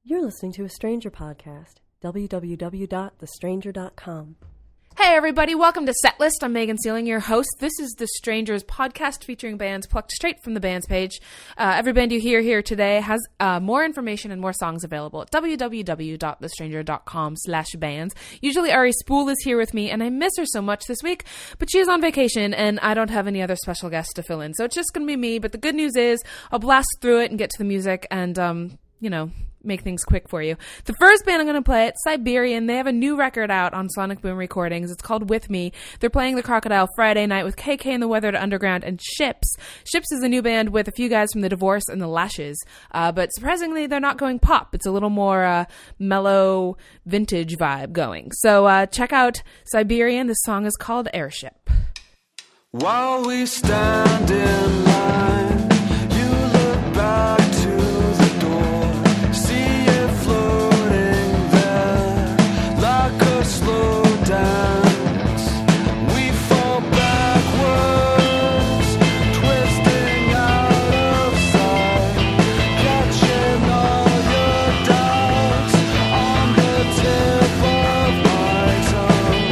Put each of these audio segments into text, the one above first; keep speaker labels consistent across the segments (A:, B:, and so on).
A: You're listening to a Stranger podcast. www.thestranger.com.
B: Hey everybody, welcome to Setlist. I'm Megan Sealing, your host. This is The Strangers podcast featuring bands plucked straight from the bands page. Every band you hear here today has more information and more songs available at www.thestranger.com/bands. Usually Ari Spool is here with me, and I miss her so much this week, but she is on vacation, and I don't have any other special guests to fill in, so it's just going to be me. But the good news is I'll blast through it and get to the music and, make things quick for you. The first band I'm going to play, it's Siberian. They have a new record out on Sonic Boom Recordings. It's called With Me. They're playing the Crocodile Friday night with KK and the Weathered Underground and Ships. Ships is a new band with a few guys from The Divorce and The Lashes. But surprisingly, they're not going pop. It's a little more mellow, vintage vibe going. So check out Siberian. This song is called Airship.
C: While we stand in line, you look back to the door, see it floating there like a slow dance. We fall backwards, twisting out of sight, catching all your doubts on the tip of my tongue.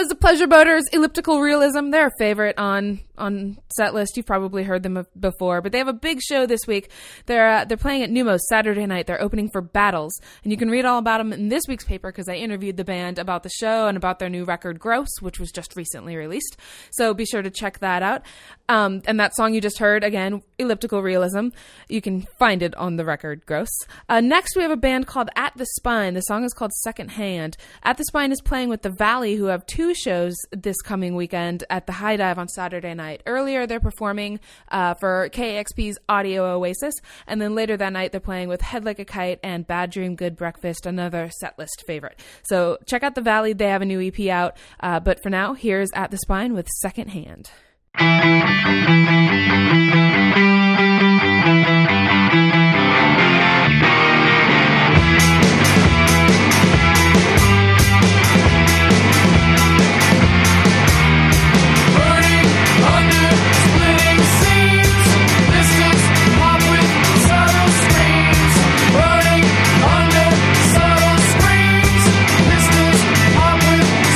B: was the Pleasure Boaters, Elliptical Realism. They're a favorite on set list. You've probably heard them before, but they have a big show this week. They're playing at Numos Saturday night. They're opening for Battles, and you can read all about them in this week's paper because I interviewed the band about the show and about their new record Gross, which was just recently released. So be sure to check that out. And that song you just heard, again, Elliptical Realism, you can find it on the record Gross. Next, we have a band called At the Spine. The song is called Second Hand. At the Spine is playing with The Valley, who have 2 shows this coming weekend at the High Dive on Saturday night. Earlier, they're performing for KXP's Audio Oasis, and then later that night, they're playing with Head Like a Kite and Bad Dream Good Breakfast, another setlist favorite. So check out The Valley. They have a new EP out. But for now, here's At the Spine with Second Hand.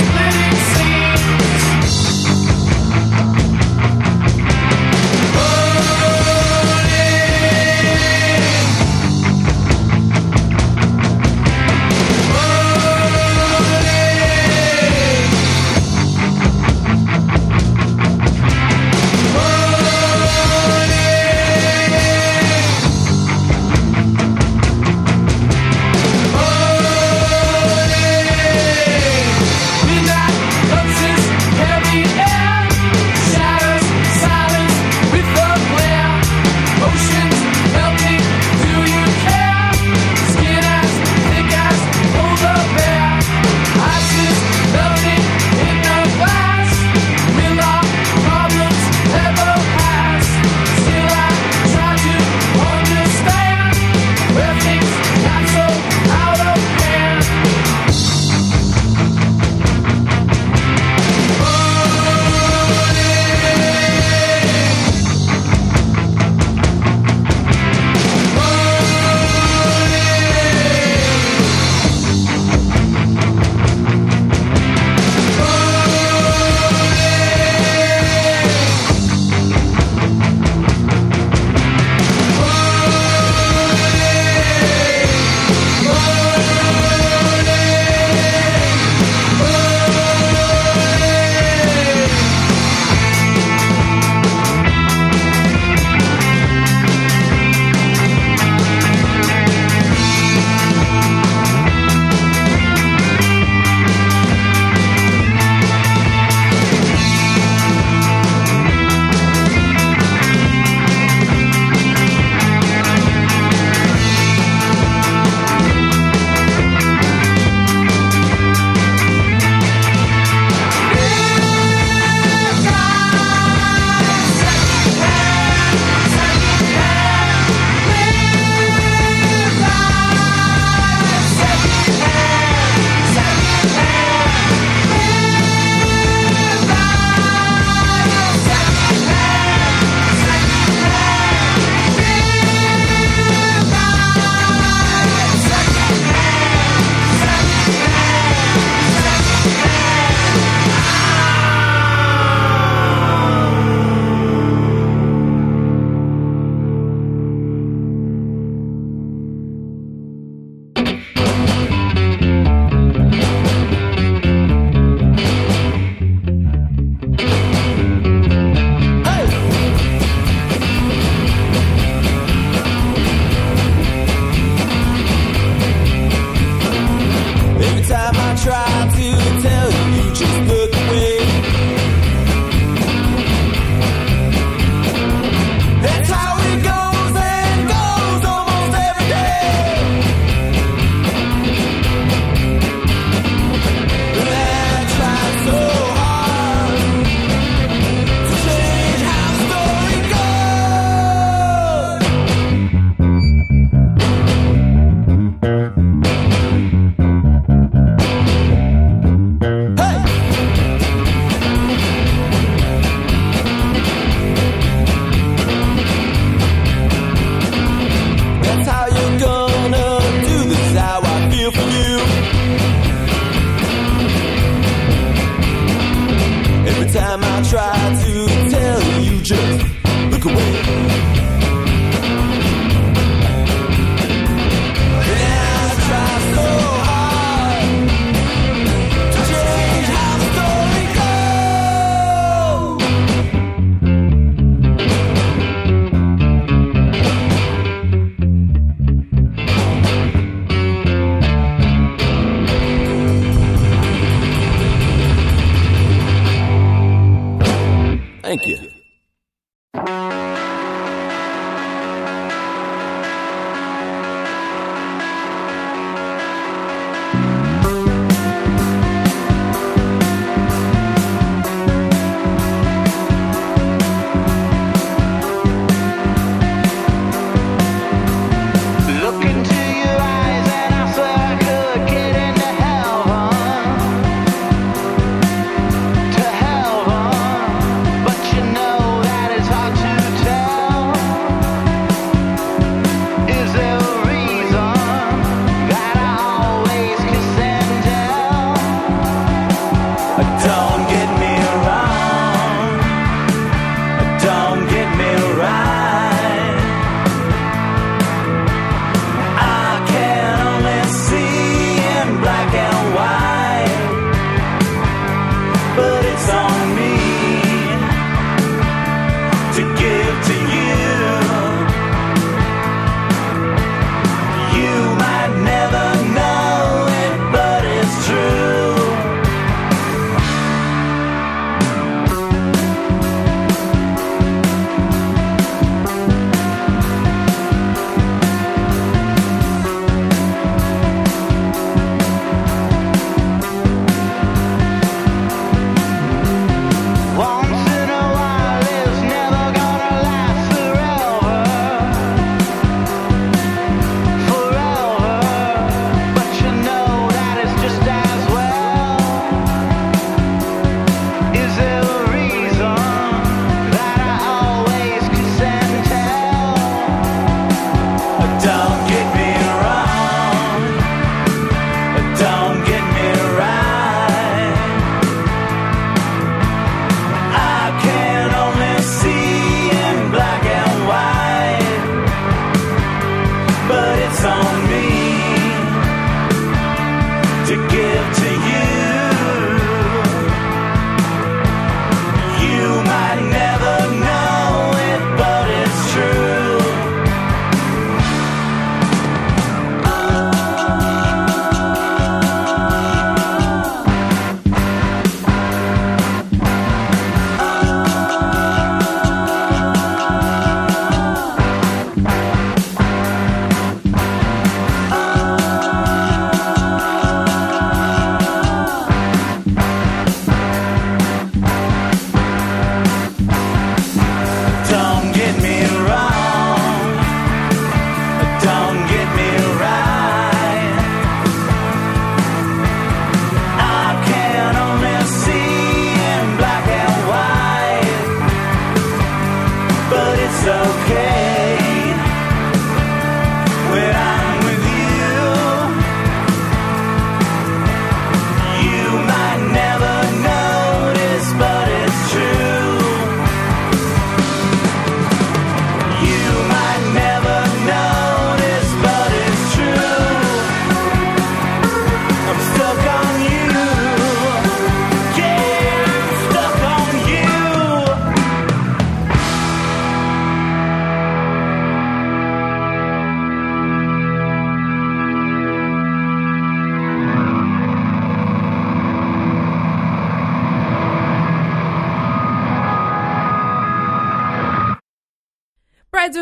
C: Oh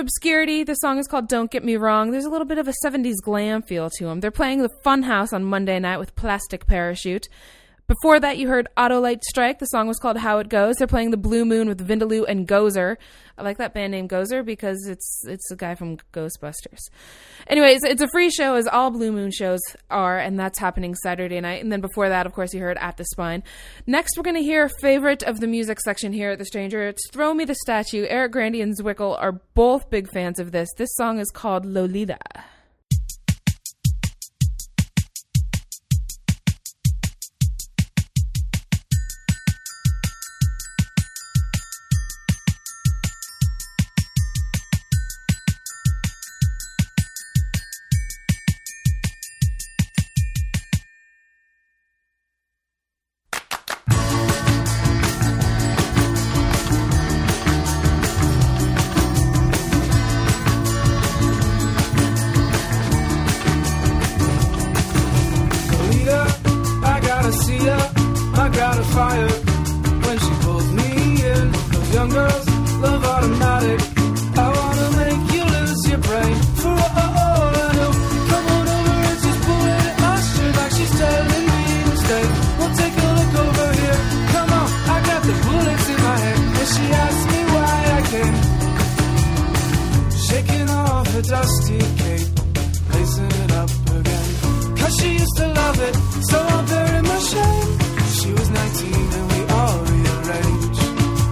B: obscurity. The song is called Don't Get Me Wrong. There's a little bit of a 70s glam feel to them. They're playing the Funhouse on Monday night with Plastic Parachute. Before that, you heard Autolite Strike. The song was called How It Goes. They're playing the Blue Moon with Vindaloo and Gozer. I like that band name Gozer because it's a guy from Ghostbusters. Anyways, it's a free show, as all Blue Moon shows are, and that's happening Saturday night. And then before that, of course, you heard At the Spine. Next, we're going to hear favorite of the music section here at The Stranger. It's Throw Me the Statue. Eric Grandy and Zwickle are both big fans of this. This song is called Lolita.
C: Dusty cape, lacing it up again. Cause she used to love it, so I'll bury my shame. She was 19 and we all rearranged.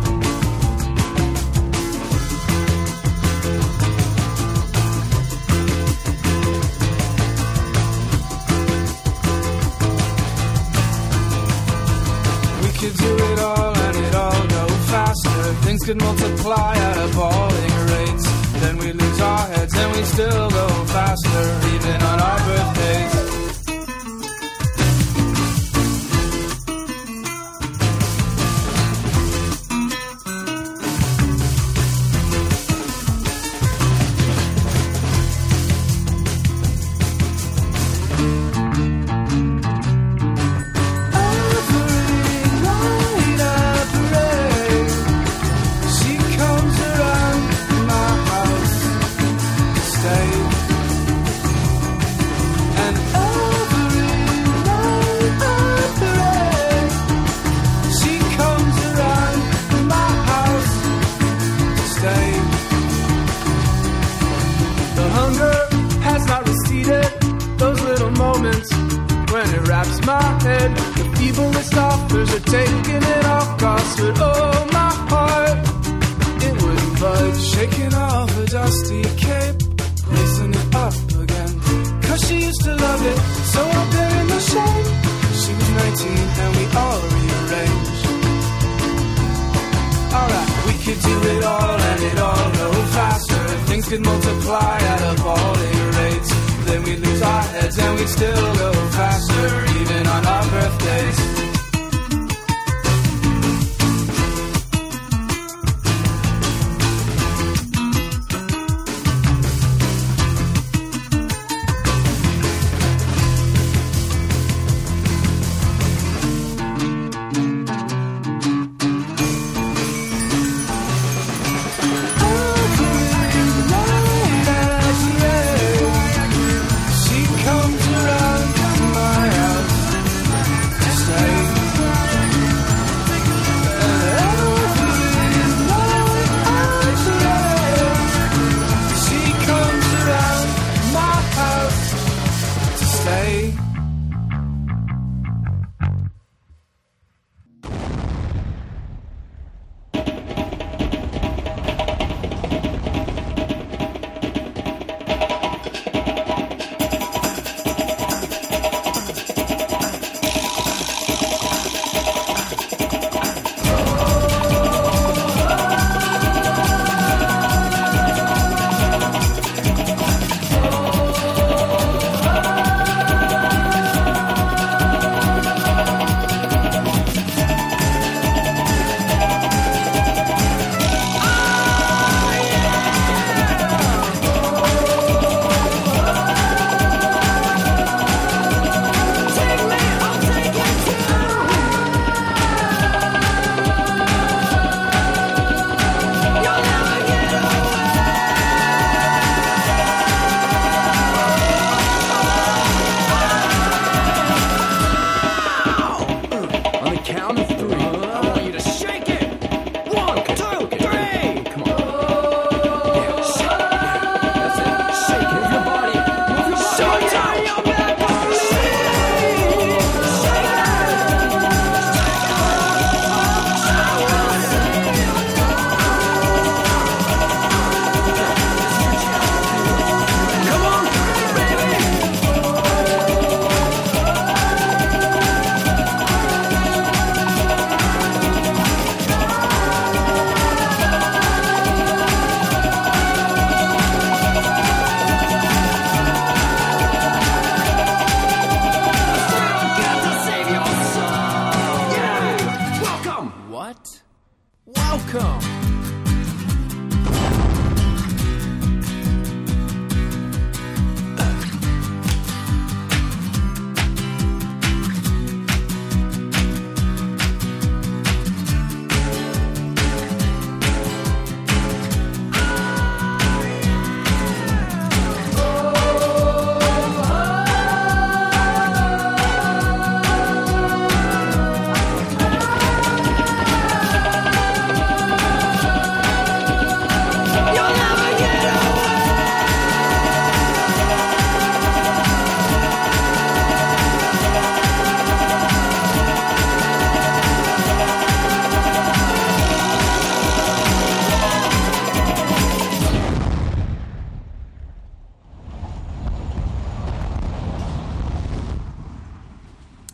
C: We could do it all and it all go faster. Things could multiply at appalling rates. Then we lose our heads and we still go faster, even on our birthdays. Could multiply at appalling rates. Then we lose our heads and we still go faster, even on our birthdays. She comes around my house.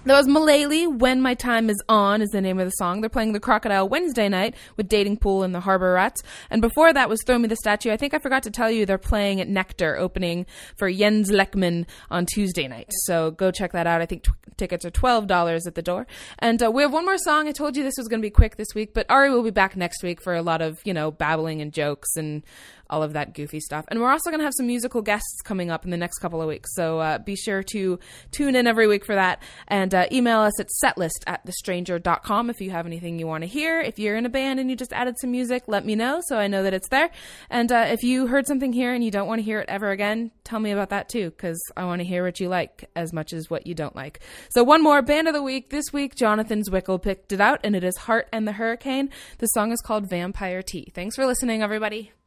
B: That was Mullally, When My Time Is On is the name of the song. They're playing the Crocodile Wednesday night with Dating Pool and the Harbor Rats. And before that was Throw Me the Statue. I think I forgot to tell you they're playing at Nectar, opening for Jens Lekman on Tuesday night. So go check that out. I think tickets are $12 at the door. And we have one more song. I told you this was going to be quick this week, but Ari will be back next week for a lot of, babbling and jokes and all of that goofy stuff. And we're also going to have some musical guests coming up in the next couple of weeks. So be sure to tune in every week for that. And email us at setlist@thestranger.com if you have anything you want to hear. If you're in a band and you just added some music, let me know so I know that it's there. And if you heard something here and you don't want to hear it ever again, tell me about that too, because I want to hear what you like as much as what you don't like. So one more band of the week. This week, Jonathan Zwickle picked it out, and it is Heart and the Hurricane. The song is called Vampire Tea. Thanks for listening, everybody.